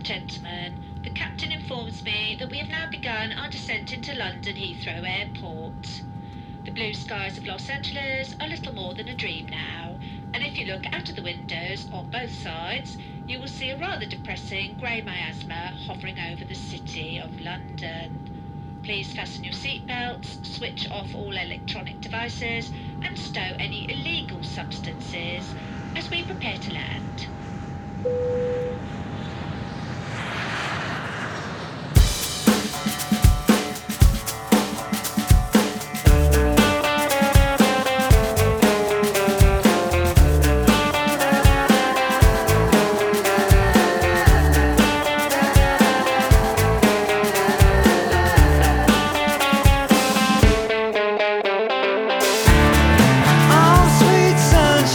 Gentlemen, the captain informs me that we have now begun our descent into London Heathrow Airport. The blue skies of Los Angeles are little more than a dream now, and if you look out of the windows on both sides, you will see a rather depressing grey miasma hovering over the city of London. Please fasten your seatbelts, switch off all electronic devices, and stow any illegal substances as we prepare to land.